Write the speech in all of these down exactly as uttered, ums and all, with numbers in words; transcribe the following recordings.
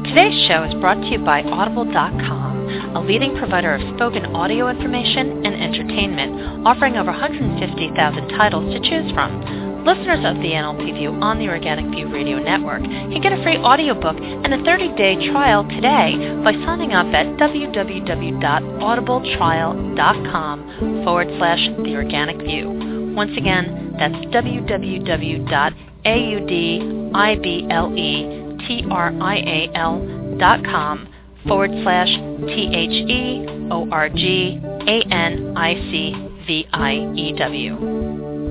Today's show is brought to you by Audible dot com, a leading provider of spoken audio information and entertainment, offering over one hundred fifty thousand titles to choose from. Listeners of the N L P View on the Organic View Radio Network can get a free audiobook and a thirty-day trial today by signing up at www.audibletrial.com forward slash The Organic View. Once again, that's www.audibletrial.com forward slash T-R-I-A-L.com.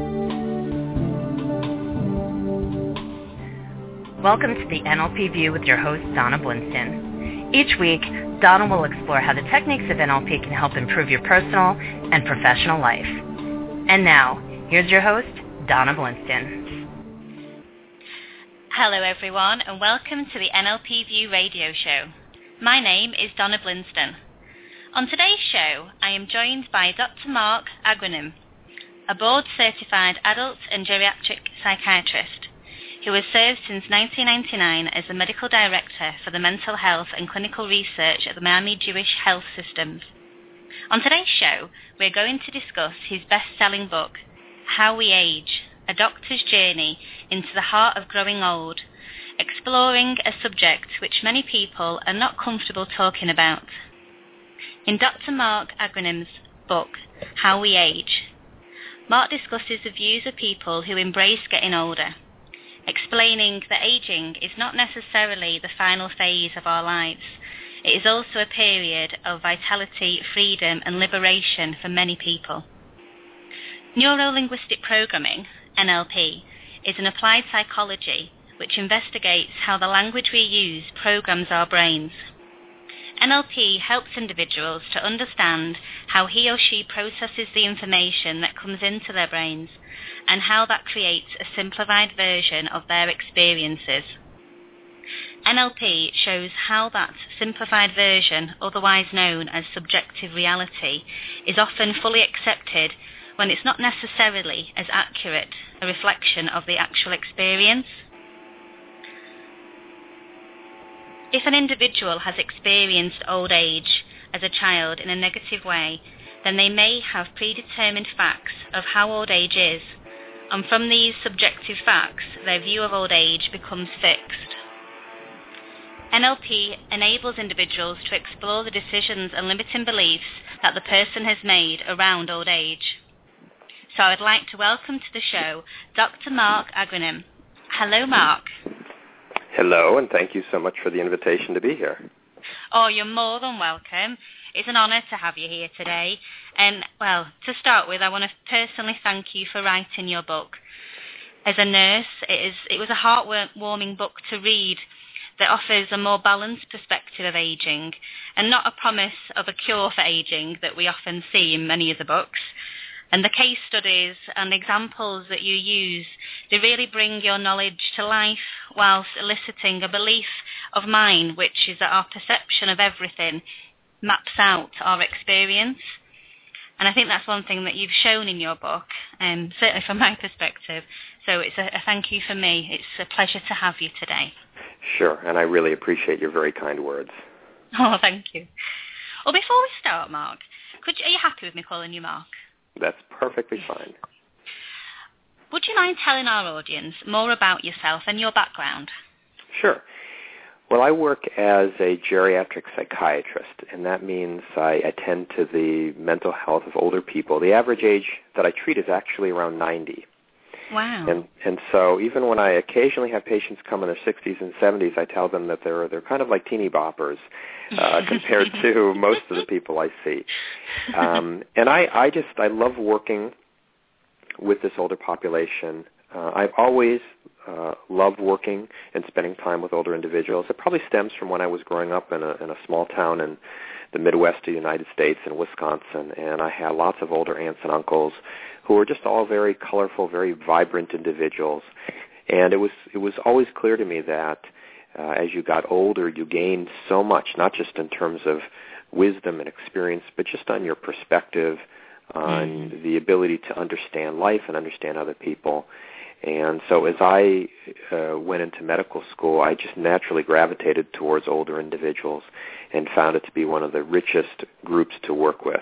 Welcome to the N L P View with your host, Donna Blinston. Each week, Donna will explore how the techniques of N L P can help improve your personal and professional life. And now, here's your host, Donna Blinston. Hello everyone, and welcome to the N L P View radio show. My name is Donna Blinston. On today's show, I am joined by Doctor Mark Agronome, a board-certified adult and geriatric psychiatrist who has served since nineteen ninety-nine as the medical director for the mental health and clinical research at the Miami Jewish Health Systems. On today's show, we're going to discuss his best-selling book, How We Age, A Doctor's Journey into the Heart of Growing Old, exploring a subject which many people are not comfortable talking about. In Doctor Mark Agronome's book, How We Age, Mark discusses the views of people who embrace getting older, explaining that aging is not necessarily the final phase of our lives. It is also a period of vitality, freedom, and liberation for many people. Neuro-linguistic programming, N L P, is an applied psychology which investigates how the language we use programs our brains. N L P helps individuals to understand how he or she processes the information that comes into their brains and how that creates a simplified version of their experiences. N L P shows how that simplified version, otherwise known as subjective reality, is often fully accepted when it's not necessarily as accurate a reflection of the actual experience. If an individual has experienced old age as a child in a negative way, then they may have predetermined facts of how old age is, and from these subjective facts, their view of old age becomes fixed. N L P enables individuals to explore the decisions and limiting beliefs that the person has made around old age. So I'd like to welcome to the show Doctor Mark Agronome. Hello, Mark. Hello, and thank you so much for the invitation to be here. Oh, you're more than welcome. It's an honour to have you here today. And, well, to start with, I want to personally thank you for writing your book. As a nurse, it, is, it was a heartwarming book to read that offers a more balanced perspective of ageing and not a promise of a cure for ageing that we often see in many of the books. And the case studies and examples that you use, they really bring your knowledge to life whilst eliciting a belief of mine, which is that our perception of everything maps out our experience. And I think that's one thing that you've shown in your book, um, certainly from my perspective. So it's a, a thank you for me. It's a pleasure to have you today. Sure, and I really appreciate your very kind words. Oh, thank you. Well, before we start, Mark, could you, are you happy with me calling you Mark? That's perfectly fine. Would you mind telling our audience more about yourself and your background? Sure. Well, I work as a geriatric psychiatrist, and that means I attend to the mental health of older people. The average age that I treat is actually around ninety. Wow. And and so even when I occasionally have patients come in their sixties and seventies, I tell them that they're they're kind of like teeny boppers uh, compared to most of the people I see. Um, and I, I just I love working with this older population. Uh, I've always uh, loved working and spending time with older individuals. It probably stems from when I was growing up in a, in a small town in the Midwest of the United States in Wisconsin, and I had lots of older aunts and uncles who were just all very colorful, very vibrant individuals. And it was it was always clear to me that uh, as you got older, you gained so much, not just in terms of wisdom and experience, but just on your perspective, on mm. the ability to understand life and understand other people. And so as I uh, went into medical school, I just naturally gravitated towards older individuals and found it to be one of the richest groups to work with.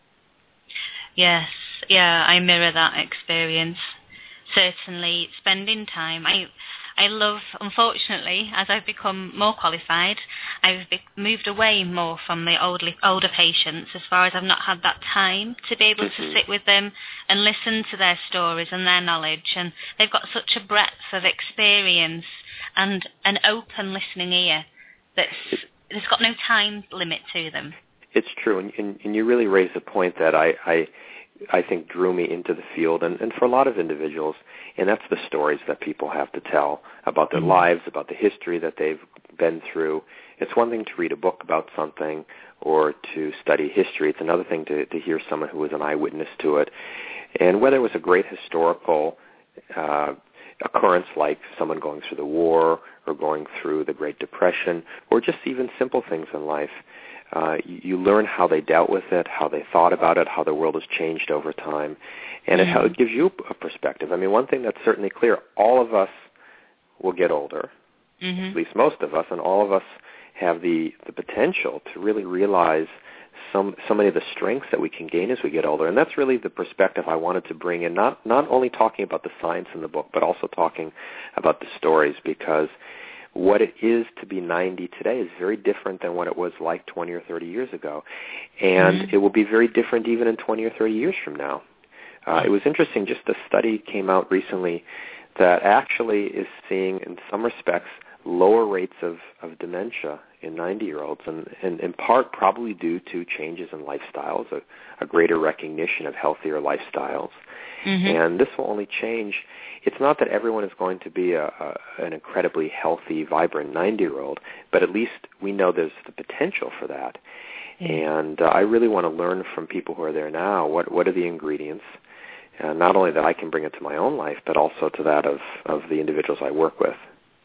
Yes, yeah, I mirror that experience. Certainly, spending time. I I love, unfortunately, as I've become more qualified, I've be- moved away more from the older, older patients as far as I've not had that time to be able Mm-hmm. to sit with them and listen to their stories and their knowledge. And they've got such a breadth of experience and an open listening ear that's, there's got no time limit to them. It's true, and, and, and you really raised a point that I, I, I think drew me into the field, and, and for a lot of individuals, and that's the stories that people have to tell about their Mm-hmm. lives, about the history that they've been through. It's one thing to read a book about something or to study history. It's another thing to, to hear someone who was an eyewitness to it. And whether it was a great historical uh, occurrence like someone going through the war or going through the Great Depression, or just even simple things in life, Uh, you, you learn how they dealt with it, how they thought about it, how the world has changed over time, and Mm-hmm. it, how it gives you a perspective. I mean, one thing that's certainly clear, all of us will get older, Mm-hmm. at least most of us, and all of us have the, the potential to really realize some so many of the strengths that we can gain as we get older, and that's really the perspective I wanted to bring in, not, not only talking about the science in the book, but also talking about the stories, because what it is to be ninety today is very different than what it was like twenty or thirty years ago. And Mm-hmm. it will be very different even in twenty or thirty years from now. Uh, it was interesting, just a study came out recently that actually is seeing, in some respects, lower rates of, of dementia in ninety-year-olds, and, and in part probably due to changes in lifestyles, a, a greater recognition of healthier lifestyles. Mm-hmm. And this will only change. It's not that everyone is going to be a, a, an incredibly healthy, vibrant ninety-year-old, but at least we know there's the potential for that. Yeah. And uh, I really want to learn from people who are there now, what, what are the ingredients, uh, not only that I can bring into my own life, but also to that of, of the individuals I work with.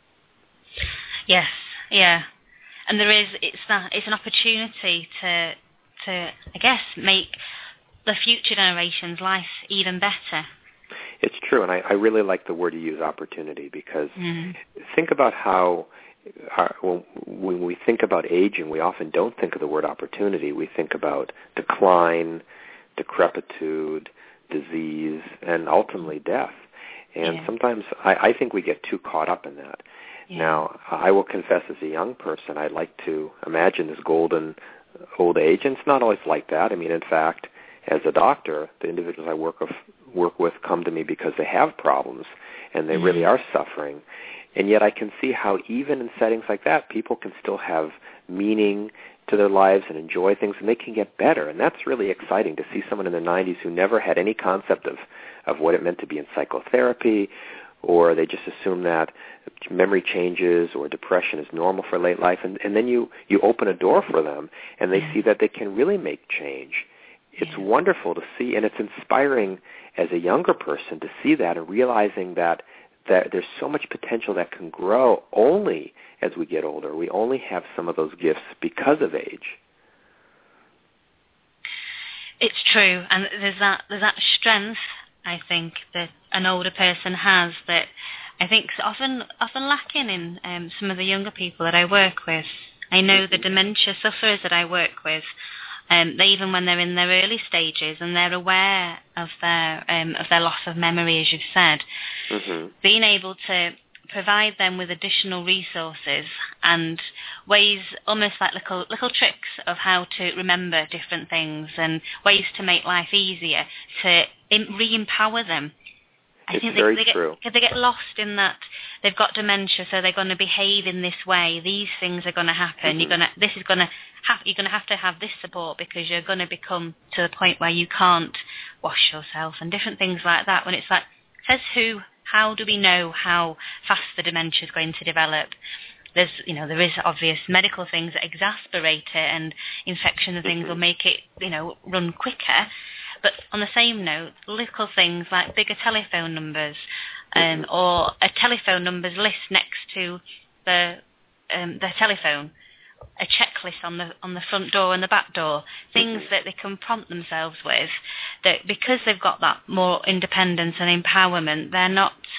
Yes, yeah. And there is, it's that, it's an opportunity to, to, I guess, make the future generations' life even better. It's true, and I, I really like the word you use, opportunity, because mm. think about how our, when, when we think about aging, we often don't think of the word opportunity. We think about decline, decrepitude, disease, and ultimately death. And yeah. sometimes I, I think we get too caught up in that. Yeah. Now, I will confess, as a young person, I like to imagine this golden old age, and it's not always like that. I mean, in fact, as a doctor, the individuals I work with, work with come to me because they have problems, and they mm-hmm. really are suffering. And yet I can see how even in settings like that, people can still have meaning to their lives and enjoy things, and they can get better. And that's really exciting to see someone in their nineties who never had any concept of, of what it meant to be in psychotherapy, or they just assume that memory changes or depression is normal for late life. And, and then you, you open a door for them, and they yeah. see that they can really make change. It's yeah. wonderful to see, and it's inspiring as a younger person to see that and realizing that, that there's so much potential that can grow only as we get older. We only have some of those gifts because of age. It's true, and there's that there's that strength, I think, that an older person has that I think is often often lacking in um, some of the younger people that I work with. I know the dementia sufferers that I work with, um, they, even when they're in their early stages and they're aware of their um, of their loss of memory, as you've said, mm-hmm. being able to provide them with additional resources and ways, almost like little little tricks of how to remember different things and ways to make life easier, to re-empower them. I it's think very they, they true. Get, they get lost in that they've got dementia, so they're going to behave in this way. These things are going to happen. Mm-hmm. You're going to. This is going to have. You're going to have to have this support because you're going to become to the point where you can't wash yourself and different things like that. When it's like, says who? How do we know how fast the dementia is going to develop? There's, you know, there is obvious medical things that exacerbate it, and infection and things mm-hmm. will make it, you know, run quicker. But on the same note, little things like bigger telephone numbers, um, mm-hmm. or a telephone numbers list next to the um, the telephone, a checklist on the on the front door and the back door, things mm-hmm. that they can prompt themselves with, that because they've got that more independence and empowerment, they're not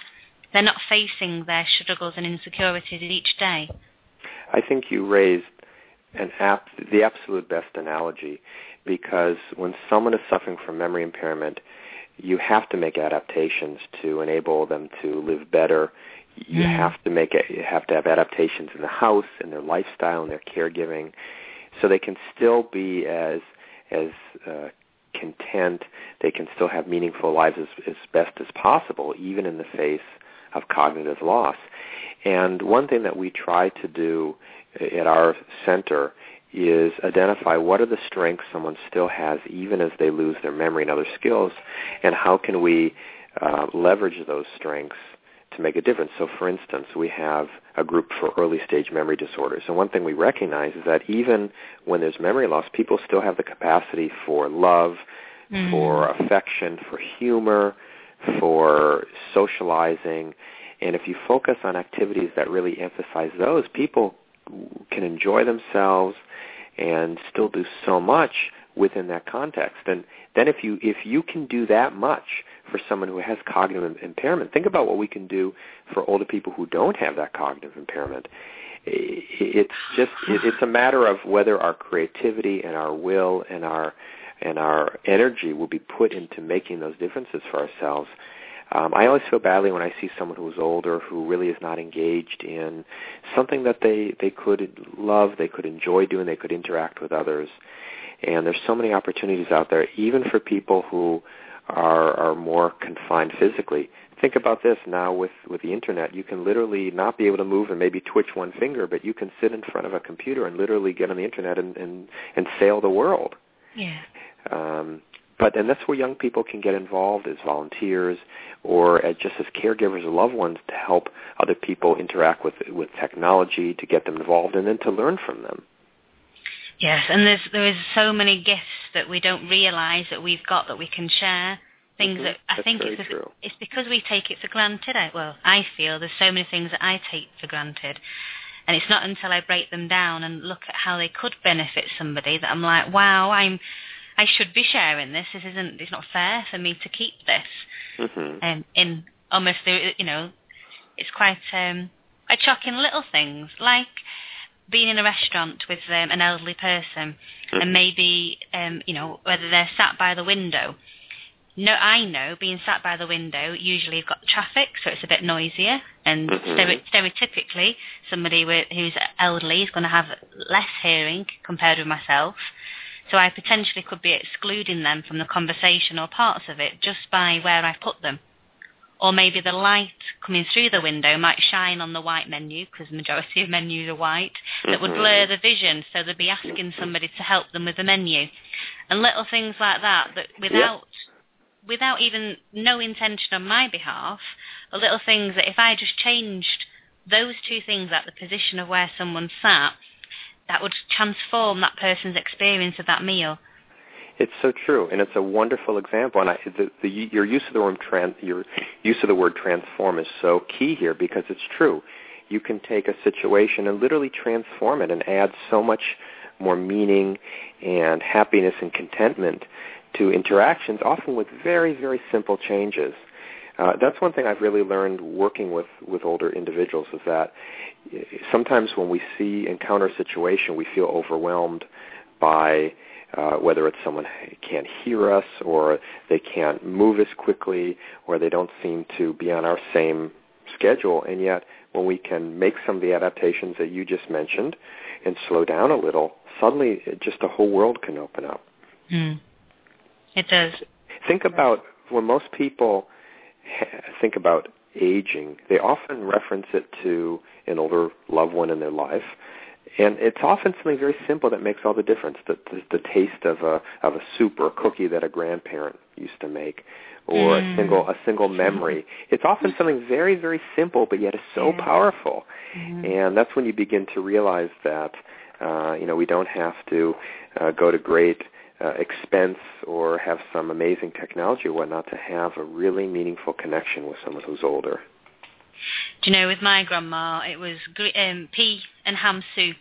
they're not facing their struggles and insecurities each day. I think you raised an ap- the absolute best analogy, because when someone is suffering from memory impairment, you have to make adaptations to enable them to live better. You mm. have to make it, you have to have adaptations in the house, in their lifestyle, in their caregiving, so they can still be as as uh, content. They can still have meaningful lives as, as best as possible, even in the face of cognitive loss. And one thing that we try to do at our center is identify what are the strengths someone still has even as they lose their memory and other skills, and how can we uh, leverage those strengths to make a difference. So, for instance, we have a group for early-stage memory disorders, and one thing we recognize is that even when there's memory loss, people still have the capacity for love, mm. for affection, for humor, for socializing, and if you focus on activities that really emphasize those, people can enjoy themselves and still do so much within that context. And then if you if you can do that much for someone who has cognitive impairment, think about what we can do for older people who don't have that cognitive impairment. It's just it's a matter of whether our creativity and our will and our and our energy will be put into making those differences for ourselves. Um, I always feel badly when I see someone who's older who really is not engaged in something that they, they could love, they could enjoy doing, they could interact with others. And there's so many opportunities out there, even for people who are, are more confined physically. Think about this now with, with the Internet. You can literally not be able to move and maybe twitch one finger, but you can sit in front of a computer and literally get on the Internet and, and, and sail the world. Yeah. Um, But and that's where young people can get involved as volunteers or as just as caregivers or loved ones to help other people interact with with technology, to get them involved, and then to learn from them. Yes, and there's there is so many gifts that we don't realize that we've got that we can share. Things mm-hmm. that I that's think it's, true. it's because we take it for granted. I, well, I feel there's so many things that I take for granted. And it's not until I break them down and look at how they could benefit somebody that I'm like, wow, I'm I should be sharing this. This isn't. It's not fair for me to keep this. Mm-hmm. Um, in almost, you know, it's quite um, quite shocking little things like being in a restaurant with um, an elderly person, mm-hmm. and maybe um, you know, whether they're sat by the window. No, I know being sat by the window. Usually, you've got traffic, so it's a bit noisier, and mm-hmm. stereotypically, somebody with, who's elderly is going to have less hearing compared with myself. So I potentially could be excluding them from the conversation or parts of it just by where I put them. Or maybe the light coming through the window might shine on the white menu, because the majority of menus are white, that mm-hmm. would blur the vision, so they'd be asking somebody to help them with the menu. And little things like that, that without yep. without even no intention on my behalf, are little things that if I just changed those two things at the position of where someone sat, that would transform that person's experience of that meal. It's so true, and it's a wonderful example. And I, the, the, your use of the word trans, your use of the word transform is so key here, because it's true. You can take a situation and literally transform it and add so much more meaning and happiness and contentment to interactions, often with very, very simple changes. Uh, that's one thing I've really learned working with, with older individuals, is that sometimes when we see encounter a situation, we feel overwhelmed by uh, whether it's someone can't hear us, or they can't move as quickly, or they don't seem to be on our same schedule. And yet, when we can make some of the adaptations that you just mentioned and slow down a little, suddenly it, just a whole world can open up. Mm. It does. Think about when most people think about aging, they often reference it to an older loved one in their life, and it's often something very simple that makes all the difference. The, the, the taste of a of a soup or a cookie that a grandparent used to make, or mm. a single a single memory. It's often something very, very simple, but yet is so yeah. powerful. Mm-hmm. And that's when you begin to realize that uh, you know we don't have to uh, go to great Uh, expense or have some amazing technology or whatnot to have a really meaningful connection with someone who's older. Do you know, with my grandma, it was um, pea and ham soup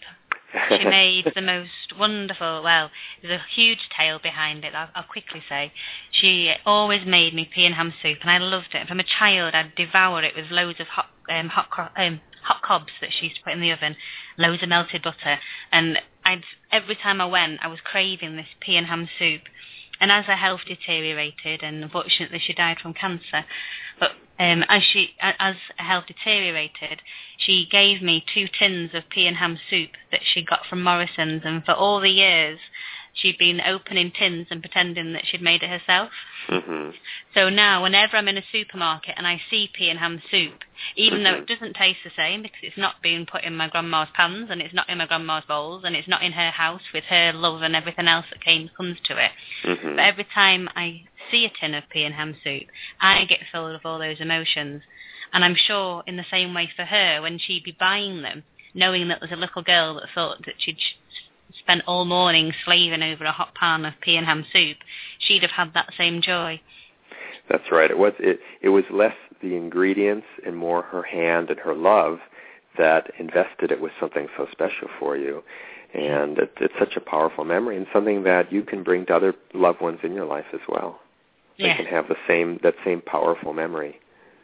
She made the most wonderful, well, there's a huge tale behind it, I'll, I'll quickly say. She always made me pea and ham soup, and I loved it. From a child, I'd devour it with loads of hot um, hot, um, hot cobs that she used to put in the oven, loads of melted butter, and I'd every time I went, I was craving this pea and ham soup. And as her health deteriorated, and unfortunately she died from cancer, but um, as she as her health deteriorated, she gave me two tins of pea and ham soup that she got from Morrison's, and for all the years she'd been opening tins and pretending that she'd made it herself. Mm-hmm. So now, whenever I'm in a supermarket and I see pea and ham soup, even mm-hmm. though it doesn't taste the same because it's not being put in my grandma's pans and it's not in my grandma's bowls and it's not in her house with her love and everything else that came comes to it, mm-hmm. but every time I see a tin of pea and ham soup, I get filled with all those emotions. And I'm sure in the same way for her, when she'd be buying them, knowing that there was a little girl that thought that she'd spent all morning slaving over a hot pan of pea and ham soup, she'd have had that same joy. That's right. It was it, it was less the ingredients and more her hand and her love that invested it with something so special for you. And it, it's such a powerful memory and something that you can bring to other loved ones in your life as well. They yeah. can have the same that same powerful memory.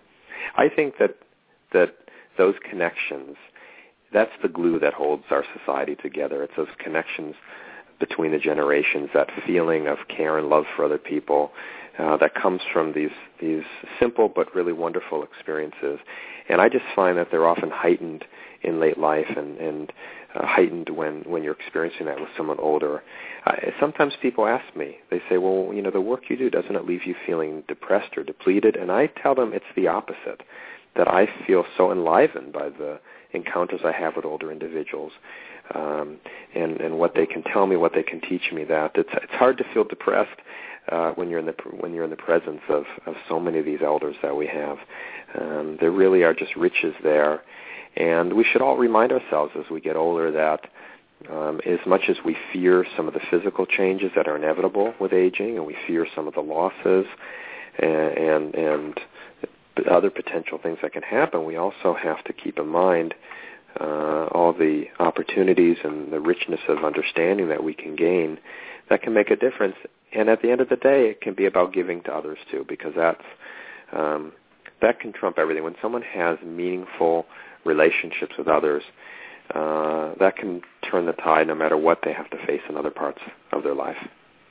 I think that that those connections, that's the glue that holds our society together. It's those connections between the generations, that feeling of care and love for other people uh, that comes from these these simple but really wonderful experiences. And I just find that they're often heightened in late life and, and uh, heightened when, when you're experiencing that with someone older. Uh, sometimes people ask me, they say, well, you know, the work you do, doesn't it leave you feeling depressed or depleted? And I tell them it's the opposite, that I feel so enlivened by the encounters I have with older individuals um, and, and what they can tell me, what they can teach me, that it's, it's hard to feel depressed uh, when you're in the when you're in the presence of, of so many of these elders that we have. Um, there really are just riches there. And we should all remind ourselves as we get older that um, as much as we fear some of the physical changes that are inevitable with aging, and we fear some of the losses and, and, and other potential things that can happen, we also have to keep in mind uh, all the opportunities and the richness of understanding that we can gain that can make a difference. And at the end of the day, it can be about giving to others too, because that's um, that can trump everything. When someone has meaningful relationships with others, uh, that can turn the tide no matter what they have to face in other parts of their life.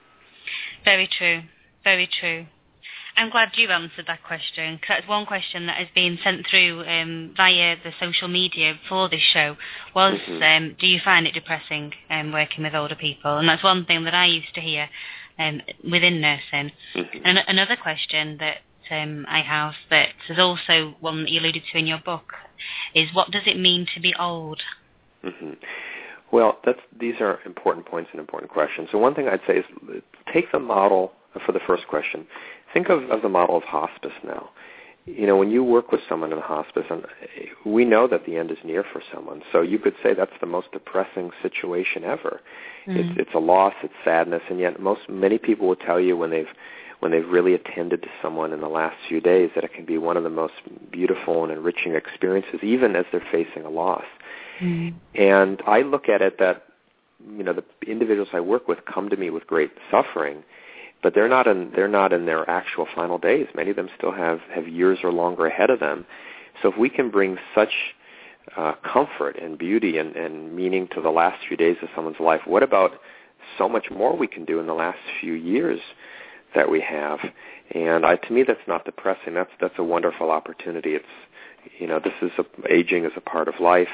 Very true. Very true. I'm glad you answered that question, because that's one question that has been sent through um, via the social media for this show, was mm-hmm. um, do you find it depressing um, working with older people? And that's one thing that I used to hear um, within nursing. Mm-hmm. And another question that um, I have that is also one that you alluded to in your book is, what does it mean to be old? Mm-hmm. Well, that's, these are important points and important questions. So one thing I'd say is take the model for the first question. Think of, of the model of hospice now. You know, when you work with someone in a hospice, and we know that the end is near for someone, so you could say that's the most depressing situation ever. Mm-hmm. It's, it's a loss, it's sadness, and yet most many people will tell you when they've when they've really attended to someone in the last few days that it can be one of the most beautiful and enriching experiences, even as they're facing a loss. Mm-hmm. And I look at it that, you know, the individuals I work with come to me with great suffering, but they're not in they're not in their actual final days. Many of them still have, have years or longer ahead of them. So if we can bring such uh, comfort and beauty and, and meaning to the last few days of someone's life, what about so much more we can do in the last few years that we have? And I, to me, that's not depressing. That's that's a wonderful opportunity. It's, you know, this is a, aging is a part of life,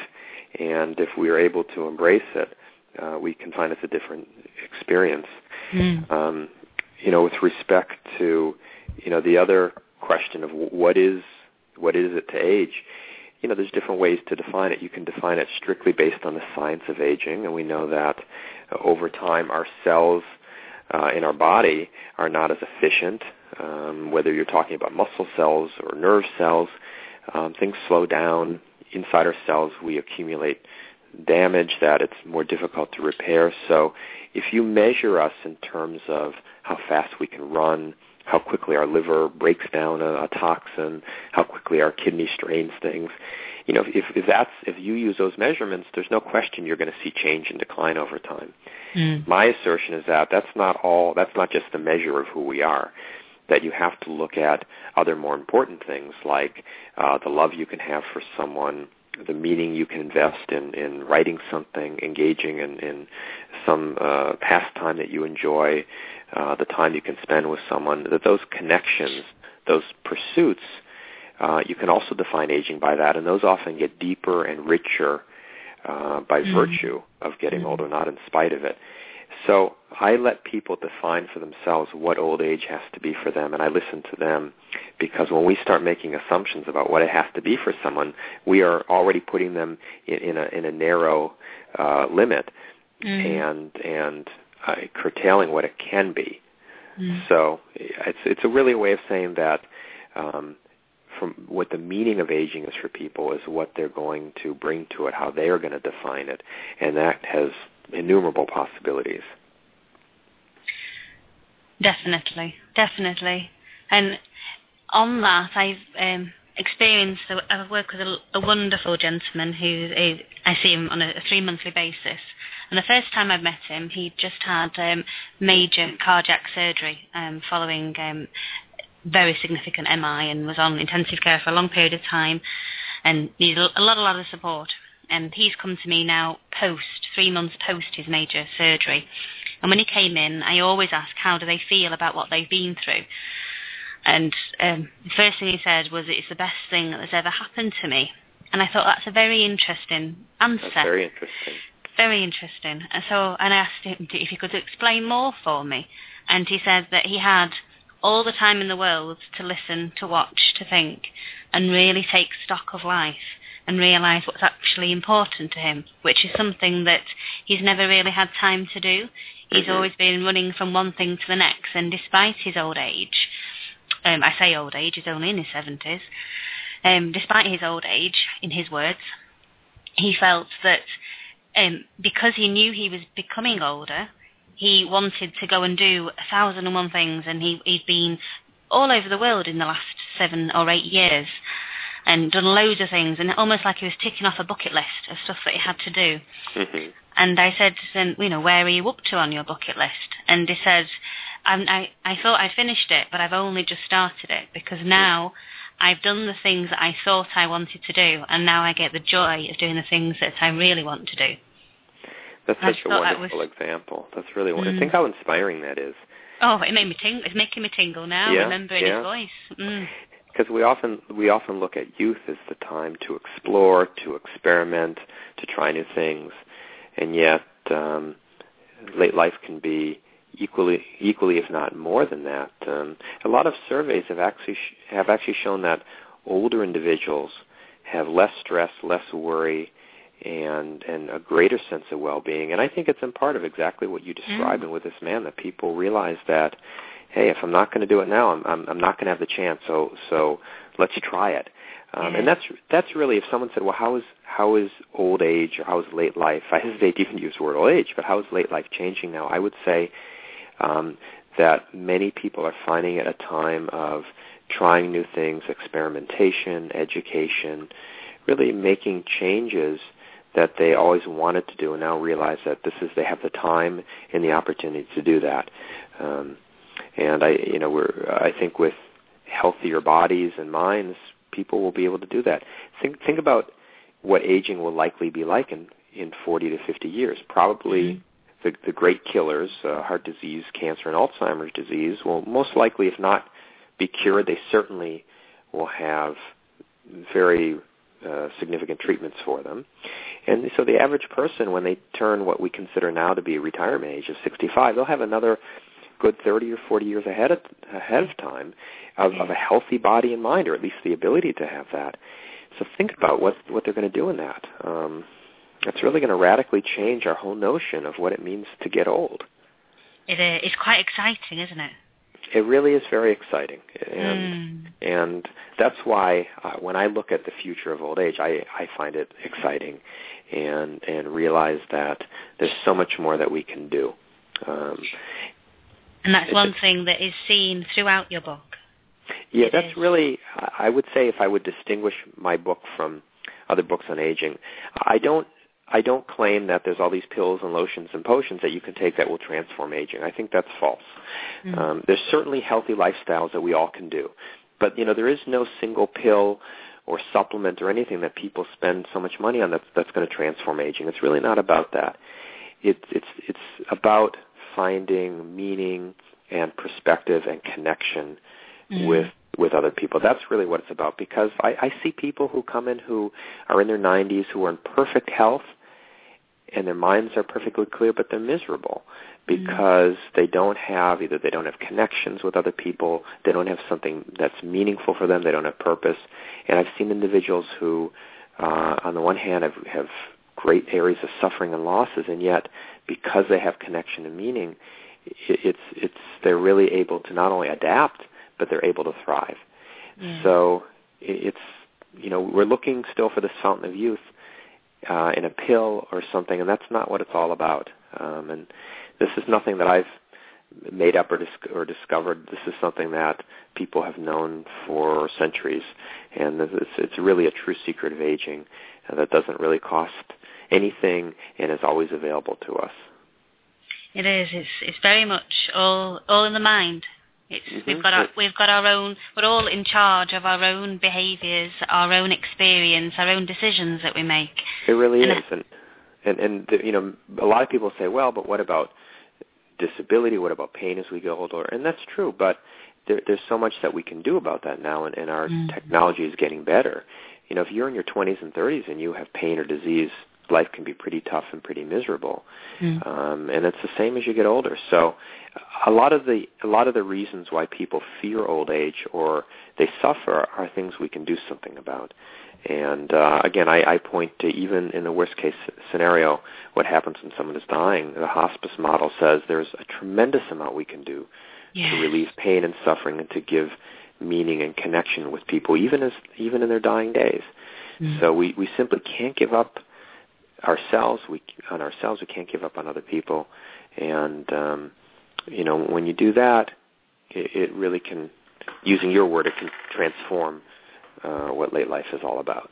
and if we are able to embrace it, uh, we can find it's a different experience. Mm. Um, you know, with respect to, you know, the other question of what is what is it to age, you know, there's different ways to define it. You can define it strictly based on the science of aging, and we know that uh, over time our cells uh, in our body are not as efficient, um, whether you're talking about muscle cells or nerve cells. Um, things slow down. Inside our cells, we accumulate damage that it's more difficult to repair. So if you measure us in terms of how fast we can run, how quickly our liver breaks down a, a toxin, how quickly our kidney strains things. You know, if, if that's if you use those measurements, there's no question you're going to see change and decline over time. Mm. My assertion is that that's not all. That's not just the measure of who we are. That you have to look at other more important things like uh, the love you can have for someone, the meaning you can invest in, in writing something, engaging in, in some uh, pastime that you enjoy, uh, the time you can spend with someone. That those connections, those pursuits. Uh, you can also define aging by that, and those often get deeper and richer uh, by mm. virtue of getting mm. older, not in spite of it. So I let people define for themselves what old age has to be for them, and I listen to them, because when we start making assumptions about what it has to be for someone, we are already putting them in, in, a, in a narrow uh, limit mm. and and uh, curtailing what it can be. Mm. So it's it's a really a way of saying that um, from what the meaning of aging is for people is what they're going to bring to it, how they are going to define it, and that has innumerable possibilities. Definitely, definitely. And on that, I've um, experienced, I've worked with a, a wonderful gentleman who is, I see him on a, a three-monthly basis. And the first time I met him, he just had um, major cardiac surgery um, following um, very significant M I, and was on intensive care for a long period of time and needed a lot, a lot of support. And he's come to me now post, three months post his major surgery. And when he came in, I always ask, how do they feel about what they've been through? And um, the first thing he said was, it's the best thing that's ever happened to me. And I thought, that's a very interesting answer. That's very interesting. Very interesting. And so, and I asked him if he could explain more for me. And he said that he had all the time in the world to listen, to watch, to think, and really take stock of life and realise what's actually important to him, which is something that he's never really had time to do. He's mm-hmm. always been running from one thing to the next, and despite his old age, um, I say old age, he's only in his seventies, um, despite his old age, in his words, he felt that um, because he knew he was becoming older, he wanted to go and do a thousand and one things, and he, he'd been all over the world in the last seven or eight years and done loads of things, and almost like he was ticking off a bucket list of stuff that he had to do. Mm-hmm. And I said, you know, where are you up to on your bucket list? And he said, I'm, I, I thought I'd finished it, but I've only just started it, because now I've done the things that I thought I wanted to do, and now I get the joy of doing the things that I really want to do. That's such a wonderful was, example. That's really wonderful. Mm. Think how inspiring that is. Oh, it made me tingle. It's making me tingle now, yeah, remembering yeah. his voice. Mm. Because we often we often look at youth as the time to explore, to experiment, to try new things, and yet um, late life can be equally, equally if not more than that. Um, a lot of surveys have actually sh- have actually shown that older individuals have less stress, less worry, and and a greater sense of well-being. And I think it's in part of exactly what you described mm. with this man, that people realize that, hey, if I'm not going to do it now, I'm I'm, I'm not going to have the chance. So so let's try it. Um, yeah. And that's that's really, if someone said, well, how is how is old age or how is late life? I hesitate to even use the word old age, but how is late life changing now? I would say um, that many people are finding it a time of trying new things, experimentation, education, really making changes that they always wanted to do, and now realize that this is they have the time and the opportunity to do that. Um, and I, you know, we're I think with healthier bodies and minds, people will be able to do that. Think think about what aging will likely be like in, in forty to fifty years. Probably mm-hmm. the the great killers, uh, heart disease, cancer, and Alzheimer's disease, will most likely, if not be cured, they certainly will have very uh, significant treatments for them. And so the average person, when they turn what we consider now to be a retirement age of sixty-five, they'll have another good thirty or forty years ahead of, ahead of time of, of a healthy body and mind, or at least the ability to have that. So think about what what they're going to do in that. Um, it's really going to radically change our whole notion of what it means to get old. It uh, it's quite exciting, isn't it? It really is very exciting, and mm. and that's why uh, when I look at the future of old age, I, I find it exciting, and and realize that there's so much more that we can do. Um, And that's one thing that is seen throughout your book. Yeah, it that's is. really, I would say if I would distinguish my book from other books on aging, I don't I don't claim that there's all these pills and lotions and potions that you can take that will transform aging. I think that's false. Mm-hmm. Um, there's certainly healthy lifestyles that we all can do. But, you know, there is no single pill or supplement or anything that people spend so much money on that's, that's going to transform aging. It's really not about that. It, it's it's about finding meaning and perspective and connection mm-hmm. with with other people. That's really what it's about, because I, I see people who come in who are in their nineties who are in perfect health and their minds are perfectly clear, but they're miserable because mm-hmm. they don't have, either they don't have connections with other people, they don't have something that's meaningful for them, they don't have purpose. And I've seen individuals who, uh, on the one hand, have, have great areas of suffering and losses, and yet because they have connection and meaning, it's it's they're really able to not only adapt, but they're able to thrive. Yeah. So it's, you know, we're looking still for this fountain of youth uh, in a pill or something, and that's not what it's all about. Um, and this is nothing that I've made up or, dis- or discovered. This is something that people have known for centuries, and it's, it's really a true secret of aging uh, that doesn't really cost anything and is always available to us. It is. It's it's very much all all in the mind. It's, mm-hmm. We've got our we've got our own. We're all in charge of our own behaviours, our own experience, our own decisions that we make. It really and is, and and and the, you know, a lot of people say, well, but what about disability? What about pain as we get older? And that's true, but there, there's so much that we can do about that now, and, and our mm. technology is getting better. You know, if you're in your twenties and thirties and you have pain or disease, life can be pretty tough and pretty miserable, mm. um, and it's the same as you get older. So, a lot of the a lot of the reasons why people fear old age or they suffer are things we can do something about. And uh, again, I, I point to, even in the worst case scenario, what happens when someone is dying. The hospice model says there's a tremendous amount we can do yes. to relieve pain and suffering and to give meaning and connection with people, even as even in their dying days. Mm. So we, we simply can't give up ourselves. We on ourselves. We can't give up on other people. And um, you know, when you do that, it, it really can, using your word, it can transform uh, what late life is all about.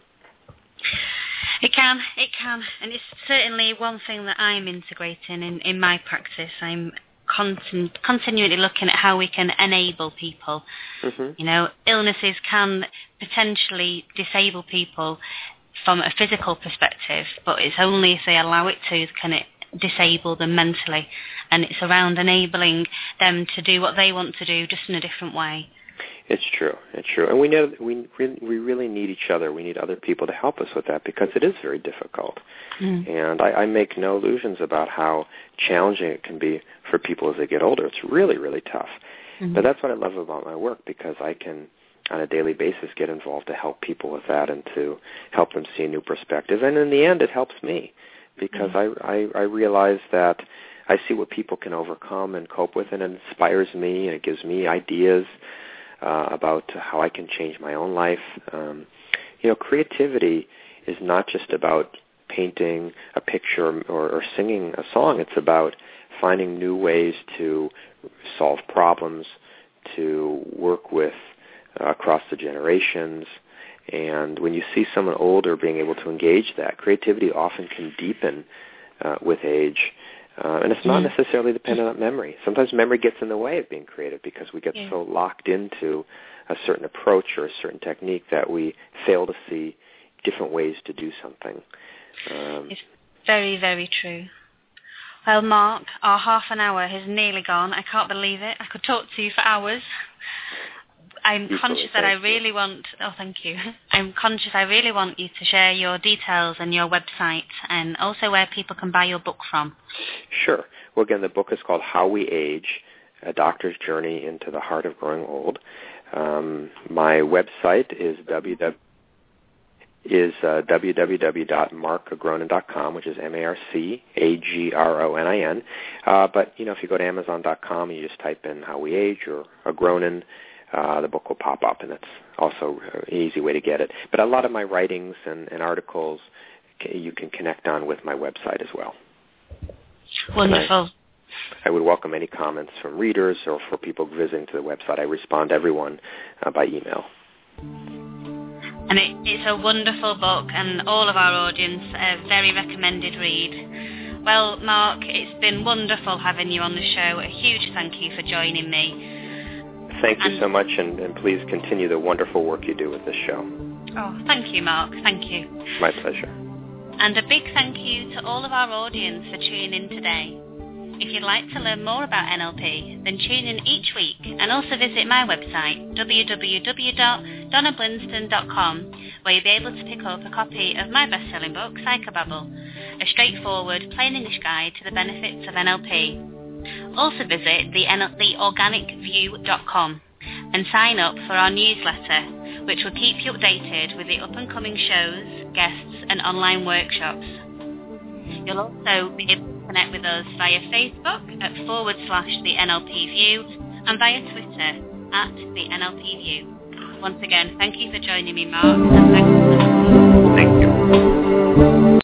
It can, it can, and it's certainly one thing that I'm integrating in, in my practice. I'm continu- continually looking at how we can enable people. Mm-hmm. You know, illnesses can potentially disable people from a physical perspective, but it's only if they allow it to can it disable them mentally, and it's around enabling them to do what they want to do, just in a different way. It's true. It's true, and we know we we really need each other. We need other people to help us with that, because it is very difficult. Mm. And I, I make no illusions about how challenging it can be for people as they get older. It's really, really tough. Mm-hmm. But that's what I love about my work, because I can, on a daily basis, get involved to help people with that and to help them see a new perspective. And in the end, it helps me, because mm-hmm. I, I, I realize that I see what people can overcome and cope with, and it inspires me, and it gives me ideas uh, about how I can change my own life. Um, you know, creativity is not just about painting a picture or, or singing a song. It's about finding new ways to solve problems, to work with uh, across the generations. And when you see someone older being able to engage that, creativity often can deepen uh, with age. Uh, and it's not mm. necessarily dependent on memory. Sometimes memory gets in the way of being creative, because we get yeah. so locked into a certain approach or a certain technique that we fail to see different ways to do something. Um, it's very, very true. Well, Mark, our half an hour has nearly gone. I can't believe it. I could talk to you for hours. I'm Equally, conscious that I really you. want, oh, thank you. I'm conscious I really want you to share your details and your website, and also where people can buy your book from. Sure. Well, again, the book is called How We Age, A Doctor's Journey into the Heart of Growing Old. Um, my website is www. is uh, w w w dot mark agronin dot com, which is M A R C A G R O N I N. Uh, but, you know, if you go to amazon dot com and you just type in How We Age or Agronin, uh, the book will pop up, and that's also an easy way to get it. But a lot of my writings and, and articles you can connect on with my website as well. Wonderful. I would welcome any comments from readers or for people visiting to the website. I respond to everyone uh, by email. And it, it's a wonderful book, and all of our audience, a very recommended read. Well, Mark, it's been wonderful having you on the show. A huge thank you for joining me. Thank you and, so much, and, and please continue the wonderful work you do with this show. Oh, thank you, Mark. Thank you. My pleasure. And a big thank you to all of our audience for tuning in today. If you'd like to learn more about N L P, then tune in each week and also visit my website, w w w dot donna blinston dot com, where you'll be able to pick up a copy of my best-selling book, Psychobabble, a straightforward, plain English guide to the benefits of N L P. Also visit the, the organic view dot com and sign up for our newsletter, which will keep you updated with the up-and-coming shows, guests, and online workshops. You'll also be able to connect with us via Facebook at forward slash the N L P View and via Twitter at the N L P View. Once again, thank you for joining me, Mark, and thank